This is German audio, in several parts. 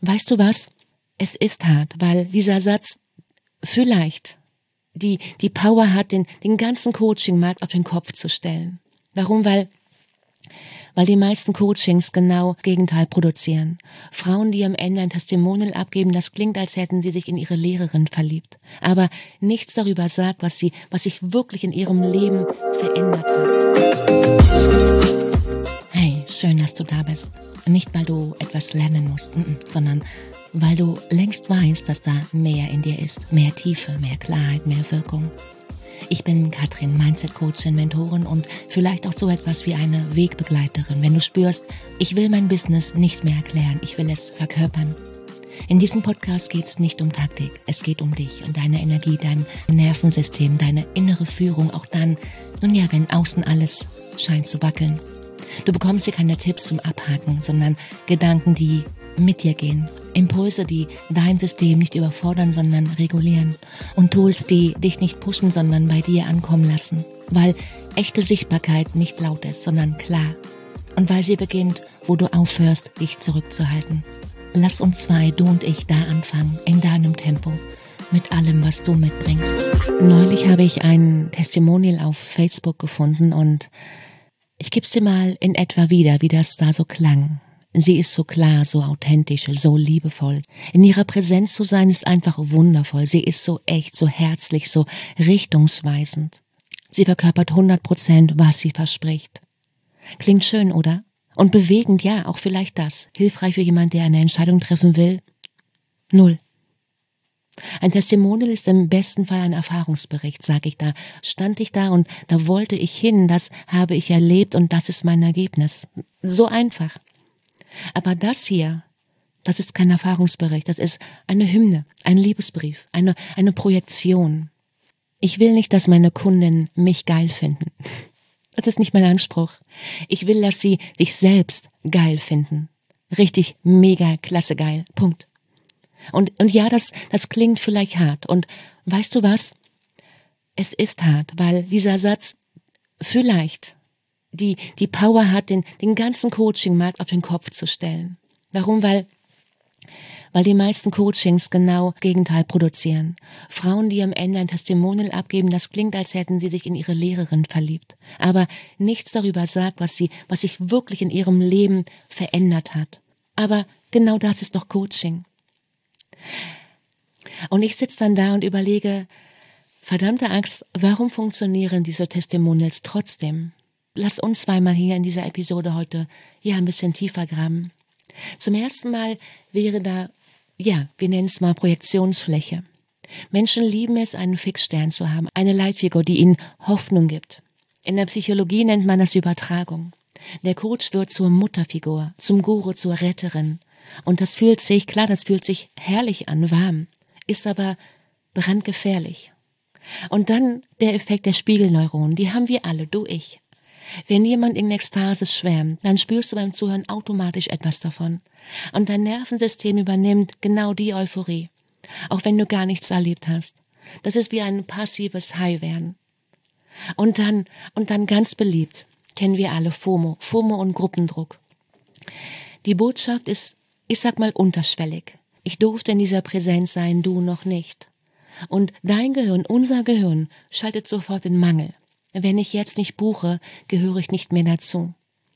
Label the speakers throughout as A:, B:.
A: Weißt du was? Es ist hart, weil dieser Satz vielleicht die Power hat, den ganzen Coaching-Markt auf den Kopf zu stellen. Warum? Weil die meisten Coachings genau das Gegenteil produzieren. Frauen, die am Ende ein Testimonial abgeben, das klingt, als hätten sie sich in ihre Lehrerin verliebt. Aber nichts darüber sagt, was sich wirklich in ihrem Leben verändert hat. Hey, schön, dass du da bist. Nicht, weil du etwas lernen musst, sondern weil du längst weißt, dass da mehr in dir ist. Mehr Tiefe, mehr Klarheit, mehr Wirkung. Ich bin Katrin, Mindset-Coachin, Mentorin und vielleicht auch so etwas wie eine Wegbegleiterin. Wenn du spürst, ich will mein Business nicht mehr erklären, ich will es verkörpern. In diesem Podcast geht es nicht um Taktik, es geht um dich und deine Energie, dein Nervensystem, deine innere Führung, auch dann, wenn außen alles scheint zu wackeln. Du bekommst hier keine Tipps zum Abhaken, sondern Gedanken, die mit dir gehen. Impulse, die dein System nicht überfordern, sondern regulieren. Und Tools, die dich nicht pushen, sondern bei dir ankommen lassen. Weil echte Sichtbarkeit nicht laut ist, sondern klar. Und weil sie beginnt, wo du aufhörst, dich zurückzuhalten. Lass uns zwei, du und ich, da anfangen, in deinem Tempo. Mit allem, was du mitbringst. Neulich habe ich ein Testimonial auf Facebook gefunden und ich gebe es dir mal in etwa wieder, wie das da so klang. Sie ist so klar, so authentisch, so liebevoll. In ihrer Präsenz zu sein ist einfach wundervoll. Sie ist so echt, so herzlich, so richtungsweisend. Sie verkörpert 100%, was sie verspricht. Klingt schön, oder? Und bewegend, ja, auch vielleicht das. Hilfreich für jemand, der eine Entscheidung treffen will? 0. Ein Testimonial ist im besten Fall ein Erfahrungsbericht, sage ich da. Stand ich da und da wollte ich hin, das habe ich erlebt und das ist mein Ergebnis. So einfach. Aber das hier, das ist kein Erfahrungsbericht, das ist eine Hymne, ein Liebesbrief, eine Projektion. Ich will nicht, dass meine Kunden mich geil finden. Das ist nicht mein Anspruch. Ich will, dass sie dich selbst geil finden. Richtig mega klasse geil. Punkt. Und ja, das klingt vielleicht hart. Und weißt du was? Es ist hart, weil dieser Satz vielleicht die Power hat, den ganzen Coaching-Markt auf den Kopf zu stellen. Warum? Weil die meisten Coachings genau das Gegenteil produzieren. Frauen, die am Ende ein Testimonial abgeben, das klingt, als hätten sie sich in ihre Lehrerin verliebt. Aber nichts darüber sagt, was sich wirklich in ihrem Leben verändert hat. Aber genau das ist doch Coaching. Und ich sitze dann da und überlege, verdammte Axt, warum funktionieren diese Testimonials trotzdem? Lass uns zweimal hier in dieser Episode heute ein bisschen tiefer graben. Zum ersten Mal wäre da, wir nennen es mal Projektionsfläche. Menschen lieben es, einen Fixstern zu haben, eine Leitfigur, die ihnen Hoffnung gibt. In der Psychologie nennt man das Übertragung. Der Coach wird zur Mutterfigur, zum Guru, zur Retterin. Und das fühlt sich herrlich an, warm, ist aber brandgefährlich. Und dann der Effekt der Spiegelneuronen, die haben wir alle, du, ich. Wenn jemand in Ekstase schwärmt, dann spürst du beim Zuhören automatisch etwas davon. Und dein Nervensystem übernimmt genau die Euphorie, auch wenn du gar nichts erlebt hast. Das ist wie ein passives High-Werden. Und dann ganz beliebt, kennen wir alle FOMO und Gruppendruck. Die Botschaft ist, ich sag mal, unterschwellig. Ich durfte in dieser Präsenz sein, du noch nicht. Und dein Gehirn, unser Gehirn, schaltet sofort in Mangel. Wenn ich jetzt nicht buche, gehöre ich nicht mehr dazu.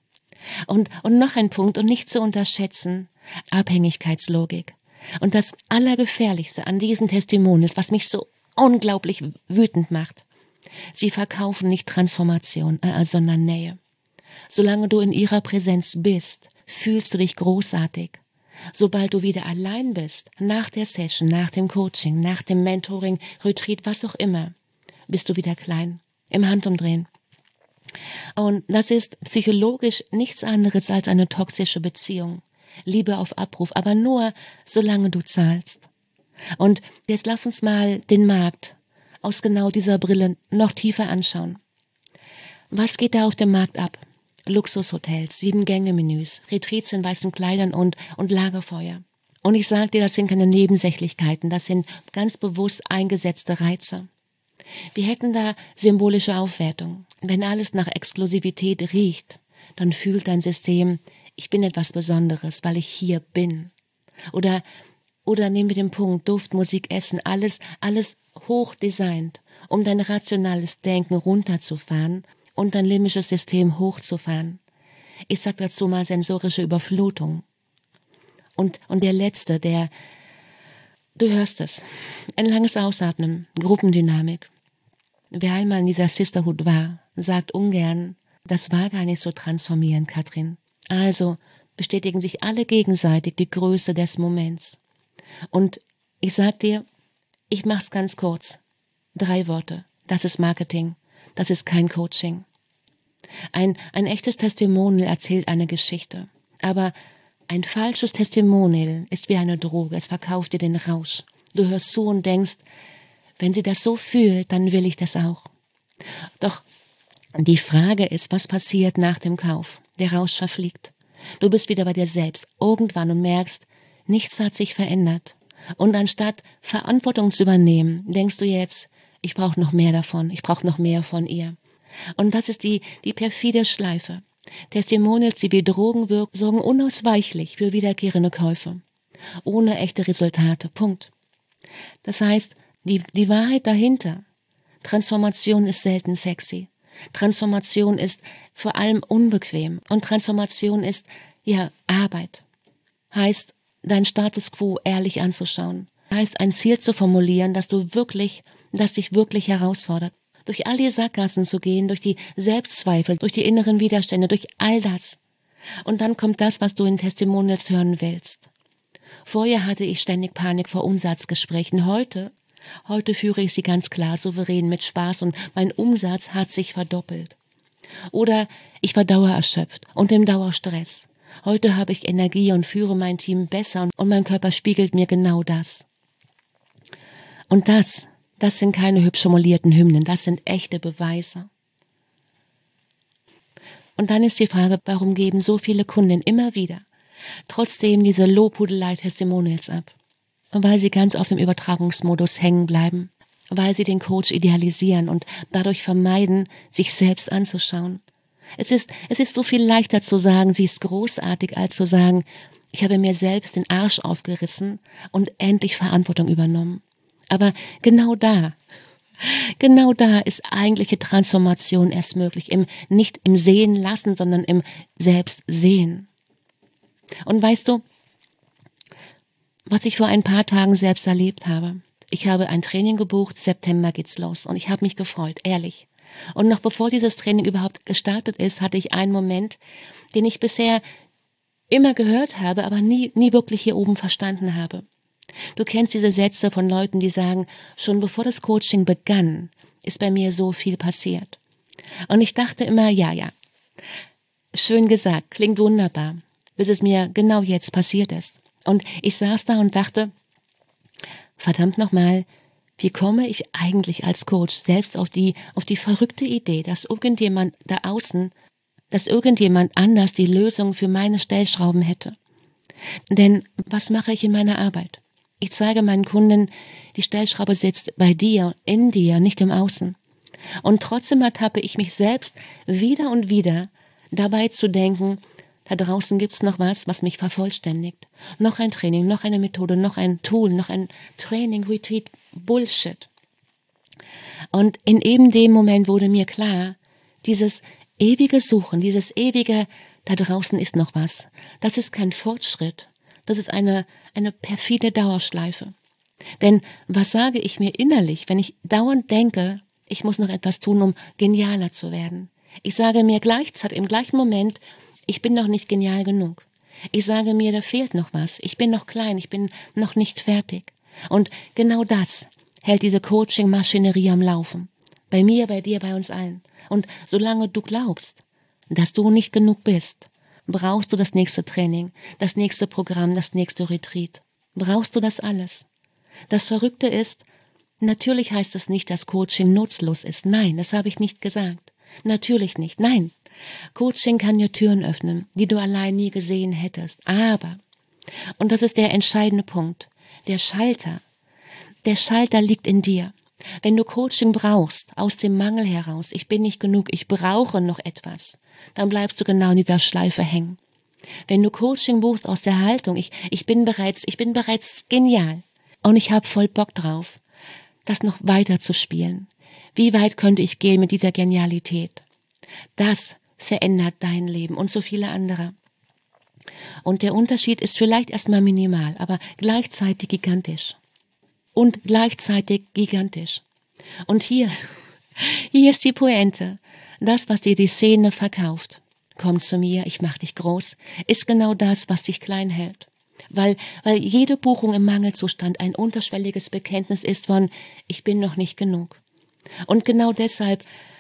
A: Und noch ein Punkt, und nicht zu unterschätzen, Abhängigkeitslogik. Und das Allergefährlichste an diesen Testimonials, was mich so unglaublich wütend macht, sie verkaufen nicht Transformation, sondern Nähe. Solange du in ihrer Präsenz bist, fühlst du dich großartig. Sobald du wieder allein bist, nach der Session, nach dem Coaching, nach dem Mentoring, Retreat, was auch immer, bist du wieder klein. Im Handumdrehen. Und das ist psychologisch nichts anderes als eine toxische Beziehung. Liebe auf Abruf, aber nur, solange du zahlst. Und jetzt lass uns mal den Markt aus genau dieser Brille noch tiefer anschauen. Was geht da auf dem Markt ab? Luxushotels, 7-Gänge-Menüs, Retreats in weißen Kleidern und Lagerfeuer. Und ich sage dir, das sind keine Nebensächlichkeiten, das sind ganz bewusst eingesetzte Reize. Wir hätten da symbolische Aufwertung. Wenn alles nach Exklusivität riecht, dann fühlt dein System, ich bin etwas Besonderes, weil ich hier bin. Oder nehmen wir den Punkt Duft, Musik, Essen, alles hoch designt, um dein rationales Denken runterzufahren und dein limbisches System hochzufahren. Ich sage dazu mal sensorische Überflutung. Und der letzte, du hörst es, ein langes Ausatmen, Gruppendynamik. Wer einmal in dieser Sisterhood war, sagt ungern, das war gar nicht so transformierend, Katrin. Also bestätigen sich alle gegenseitig die Größe des Moments. Und ich sag dir, ich mach's ganz kurz. 3 Worte. Das ist Marketing. Das ist kein Coaching. Ein echtes Testimonial erzählt eine Geschichte. Aber ein falsches Testimonial ist wie eine Droge. Es verkauft dir den Rausch. Du hörst zu und denkst, wenn sie das so fühlt, dann will ich das auch. Doch die Frage ist, was passiert nach dem Kauf? Der Rausch verfliegt. Du bist wieder bei dir selbst irgendwann und merkst, nichts hat sich verändert. Und anstatt Verantwortung zu übernehmen, denkst du jetzt, ich brauche noch mehr davon, ich brauche noch mehr von ihr. Und das ist die perfide Schleife. Testimonials, die wie Drogen wirken, sorgen unausweichlich für wiederkehrende Käufe. Ohne echte Resultate. Punkt. Das heißt, die Wahrheit dahinter, Transformation ist selten sexy. Transformation ist vor allem unbequem. Und Transformation ist, Arbeit. Heißt, dein Status quo ehrlich anzuschauen. Heißt, ein Ziel zu formulieren, das dich wirklich herausfordert. Durch all die Sackgassen zu gehen, durch die Selbstzweifel, durch die inneren Widerstände, durch all das. Und dann kommt das, was du in Testimonials hören willst. Vorher hatte ich ständig Panik vor Umsatzgesprächen. Heute führe ich sie ganz klar, souverän, mit Spaß und mein Umsatz hat sich verdoppelt. Oder ich war dauererschöpft und im Dauerstress. Heute habe ich Energie und führe mein Team besser und mein Körper spiegelt mir genau das. Und das sind keine hübsch formulierten Hymnen, das sind echte Beweise. Und dann ist die Frage, warum geben so viele Kunden immer wieder trotzdem diese Lobhudelei-Testimonials ab? Weil sie ganz auf dem Übertragungsmodus hängen bleiben, weil sie den Coach idealisieren und dadurch vermeiden, sich selbst anzuschauen. Es ist so viel leichter zu sagen, sie ist großartig, als zu sagen, ich habe mir selbst den Arsch aufgerissen und endlich Verantwortung übernommen. Aber genau da ist eigentliche Transformation erst möglich, nicht im Sehen lassen, sondern im Selbstsehen. Und weißt du, was ich vor ein paar Tagen selbst erlebt habe? Ich habe ein Training gebucht, September geht's los und ich habe mich gefreut, ehrlich. Und noch bevor dieses Training überhaupt gestartet ist, hatte ich einen Moment, den ich bisher immer gehört habe, aber nie wirklich hier oben verstanden habe. Du kennst diese Sätze von Leuten, die sagen, schon bevor das Coaching begann, ist bei mir so viel passiert. Und ich dachte immer, ja, schön gesagt, klingt wunderbar, bis es mir genau jetzt passiert ist. Und ich saß da und dachte, verdammt nochmal, wie komme ich eigentlich als Coach selbst auf die verrückte Idee, dass irgendjemand anders die Lösung für meine Stellschrauben hätte? Denn was mache ich in meiner Arbeit? Ich zeige meinen Kunden, die Stellschraube sitzt bei dir, in dir, nicht im Außen. Und trotzdem ertappe ich mich selbst wieder und wieder dabei zu denken, da draußen gibt's noch was mich vervollständigt. Noch ein Training, noch eine Methode, noch ein Tool, noch ein Training, Retreat, Bullshit. Und in eben dem Moment wurde mir klar, dieses ewige Suchen, dieses ewige, da draußen ist noch was, das ist kein Fortschritt, das ist eine perfide Dauerschleife. Denn was sage ich mir innerlich, wenn ich dauernd denke, ich muss noch etwas tun, um genialer zu werden? Ich sage mir gleichzeitig, im gleichen Moment, ich bin noch nicht genial genug. Ich sage mir, da fehlt noch was. Ich bin noch klein, ich bin noch nicht fertig. Und genau das hält diese Coaching-Maschinerie am Laufen. Bei mir, bei dir, bei uns allen. Und solange du glaubst, dass du nicht genug bist, brauchst du das nächste Training, das nächste Programm, das nächste Retreat. Brauchst du das alles? Das Verrückte ist, natürlich heißt es nicht, dass Coaching nutzlos ist. Nein, das habe ich nicht gesagt. Natürlich nicht. Nein. Coaching kann dir Türen öffnen, die du allein nie gesehen hättest. Aber, und das ist der entscheidende Punkt, der Schalter liegt in dir. Wenn du Coaching brauchst, aus dem Mangel heraus, ich bin nicht genug, ich brauche noch etwas, dann bleibst du genau in dieser Schleife hängen. Wenn du Coaching buchst aus der Haltung, ich bin bereits genial und ich habe voll Bock drauf, das noch weiter zu spielen. Wie weit könnte ich gehen mit dieser Genialität? Das verändert dein Leben und so viele andere. Und der Unterschied ist vielleicht erstmal minimal, aber gleichzeitig gigantisch. Und gleichzeitig gigantisch. Und hier ist die Pointe. Das, was dir die Szene verkauft, komm zu mir, ich mach dich groß, ist genau das, was dich klein hält. Weil jede Buchung im Mangelzustand ein unterschwelliges Bekenntnis ist von, ich bin noch nicht genug. Und genau deshalb,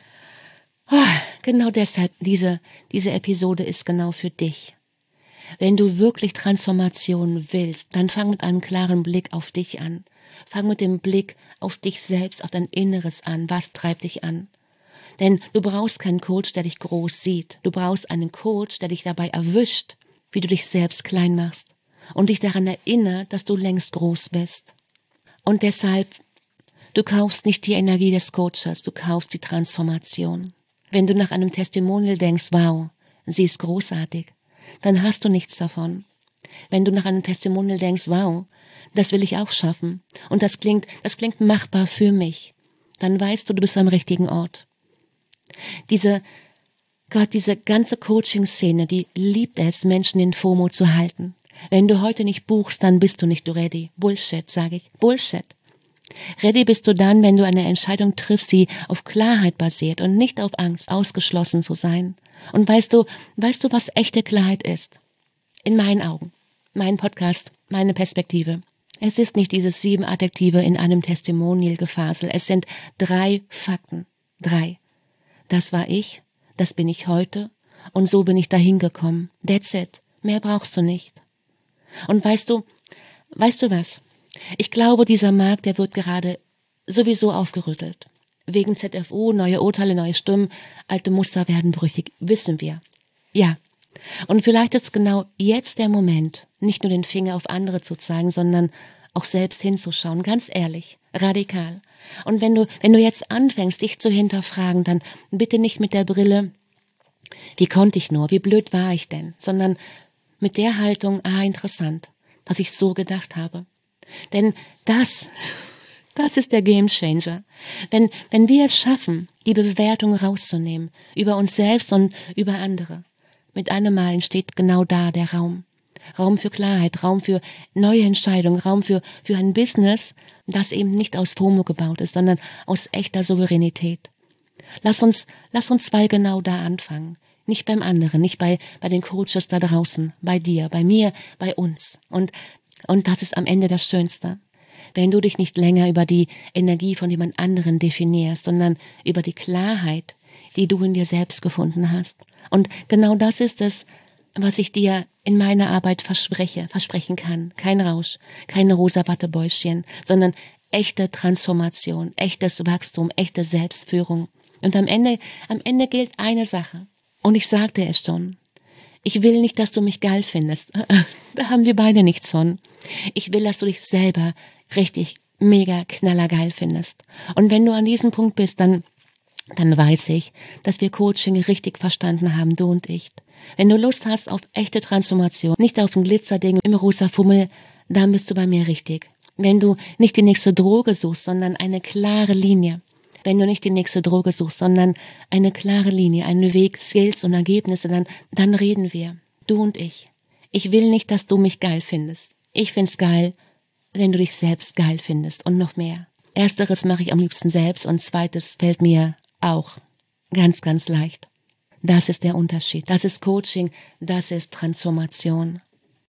A: diese Episode ist genau für dich. Wenn du wirklich Transformation willst, dann fang mit einem klaren Blick auf dich an. Fang mit dem Blick auf dich selbst, auf dein Inneres an. Was treibt dich an? Denn du brauchst keinen Coach, der dich groß sieht. Du brauchst einen Coach, der dich dabei erwischt, wie du dich selbst klein machst und dich daran erinnert, dass du längst groß bist. Und deshalb, du kaufst nicht die Energie des Coaches, du kaufst die Transformation. Wenn du nach einem Testimonial denkst, wow, sie ist großartig, dann hast du nichts davon. Wenn du nach einem Testimonial denkst, wow, das will ich auch schaffen und das klingt machbar für mich, dann weißt du, du bist am richtigen Ort. Diese ganze Coaching-Szene, die liebt es, Menschen in FOMO zu halten. Wenn du heute nicht buchst, dann bist du nicht ready. Bullshit, sage ich. Bullshit. Ready bist du dann, wenn du eine Entscheidung triffst, die auf Klarheit basiert und nicht auf Angst, ausgeschlossen zu sein. Und weißt du, was echte Klarheit ist? In meinen Augen. Mein Podcast, meine Perspektive. Es ist nicht dieses 7 Adjektive in einem Testimonial-Gefasel. Es sind 3 Fakten. 3. Das war ich, das bin ich heute und so bin ich dahin gekommen. That's it. Mehr brauchst du nicht. Und weißt du was? Ich glaube, dieser Markt, der wird gerade sowieso aufgerüttelt. Wegen ZFU, neue Urteile, neue Stimmen, alte Muster werden brüchig, wissen wir. Ja. Und vielleicht ist genau jetzt der Moment, nicht nur den Finger auf andere zu zeigen, sondern auch selbst hinzuschauen, ganz ehrlich, radikal. Und wenn du jetzt anfängst, dich zu hinterfragen, dann bitte nicht mit der Brille, wie konnte ich nur, wie blöd war ich denn, sondern mit der Haltung, interessant, dass ich so gedacht habe. Denn das ist der Gamechanger. Wenn wir es schaffen, die Bewertung rauszunehmen, über uns selbst und über andere, mit einem Mal entsteht genau da der Raum. Raum für Klarheit, Raum für neue Entscheidungen, Raum für ein Business, das eben nicht aus FOMO gebaut ist, sondern aus echter Souveränität. Lass uns 2 genau da anfangen. Nicht beim anderen, nicht bei den Coaches da draußen, bei dir, bei mir, bei uns. Und das ist am Ende das Schönste. Wenn du dich nicht länger über die Energie von jemand anderen definierst, sondern über die Klarheit, die du in dir selbst gefunden hast. Und genau das ist es, was ich dir in meiner Arbeit versprechen kann. Kein Rausch, keine rosa Wattebäuschen, sondern echte Transformation, echtes Wachstum, echte Selbstführung. Und am Ende gilt eine Sache. Und ich sagte es schon. Ich will nicht, dass du mich geil findest. Da haben wir beide nichts von. Ich will, dass du dich selber richtig mega knallergeil findest. Und wenn du an diesem Punkt bist, dann weiß ich, dass wir Coaching richtig verstanden haben, du und ich. Wenn du Lust hast auf echte Transformation, nicht auf ein Glitzerding im rosa Fummel, dann bist du bei mir richtig. Wenn du nicht die nächste Droge suchst, sondern eine klare Linie. Wenn du nicht die nächste Droge suchst, sondern eine klare Linie, einen Weg, Skills und Ergebnisse, dann reden wir. Du und ich. Ich will nicht, dass du mich geil findest. Ich find's geil, wenn du dich selbst geil findest und noch mehr. Ersteres mache ich am liebsten selbst und zweites fällt mir auch ganz, ganz leicht. Das ist der Unterschied. Das ist Coaching, das ist Transformation.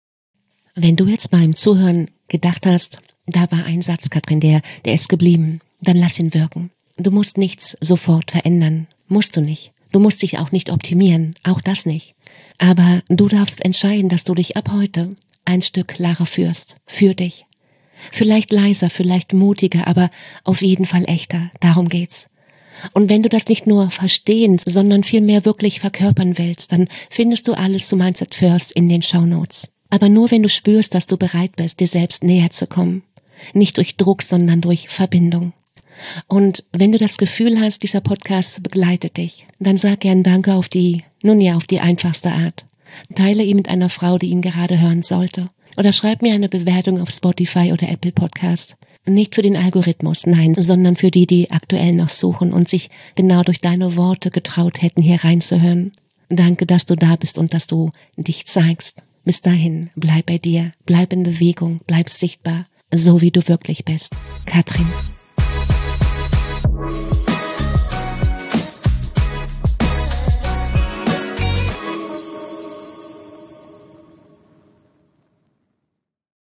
A: Wenn du jetzt beim Zuhören gedacht hast, da war ein Satz, Katrin, der ist geblieben, dann lass ihn wirken. Du musst nichts sofort verändern. Musst du nicht. Du musst dich auch nicht optimieren. Auch das nicht. Aber du darfst entscheiden, dass du dich ab heute ein Stück klarer führst. Für dich. Vielleicht leiser, vielleicht mutiger, aber auf jeden Fall echter. Darum geht's. Und wenn du das nicht nur verstehen, sondern vielmehr wirklich verkörpern willst, dann findest du alles zu Mindset First in den Shownotes. Aber nur wenn du spürst, dass du bereit bist, dir selbst näher zu kommen. Nicht durch Druck, sondern durch Verbindung. Und wenn du das Gefühl hast, dieser Podcast begleitet dich, dann sag gern Danke auf die einfachste Art. Teile ihn mit einer Frau, die ihn gerade hören sollte. Oder schreib mir eine Bewertung auf Spotify oder Apple Podcast. Nicht für den Algorithmus, nein, sondern für die, die aktuell noch suchen und sich genau durch deine Worte getraut hätten, hier reinzuhören. Danke, dass du da bist und dass du dich zeigst. Bis dahin, bleib bei dir, bleib in Bewegung, bleib sichtbar, so wie du wirklich bist. Katrin.